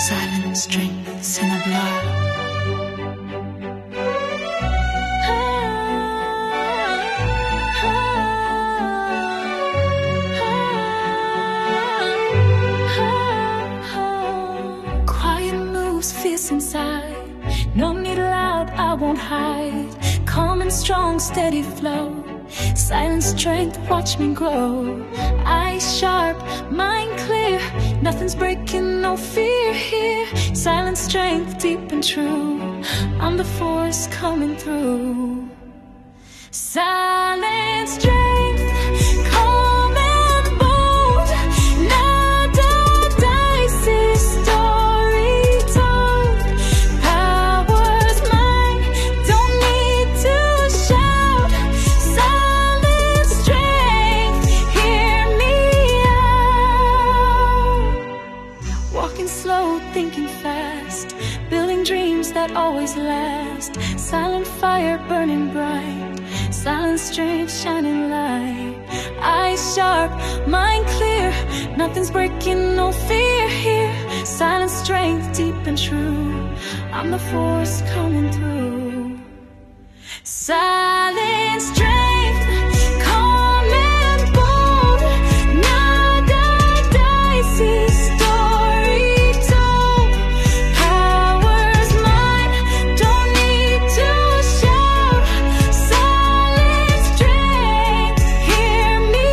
Silent strength in the blood. Quiet moves fierce inside. No need loud, I won't hide. Calm and strong, steady flow. Silent strength, watch me grow. Eyes sharp, mind clear. Nothing's breaking, no fear here. Silent strength, deep and true. I'm the force coming through. Silent strength, calm and bold. Not a dicey story told. Power's mine, don't need to shout. Silent strength, hear me out. Walking slow, thinking fast. Building dreams that always last. Silent fire burning bright. Silent strength shining light. Eyes sharp, mind clear. Nothing's breaking, no fear here. Silent strength, deep and true. I'm the force coming through. Silent strength, calm and bold. Not a dicey story told. Power's mine, don't need to shout. Silent strength, hear me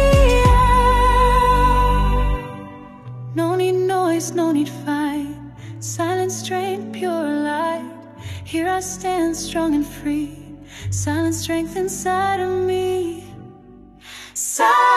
out. No need noise, no need fight. Silent strength, pure light. Here I stand strong and free. Silent strength inside of me. Silent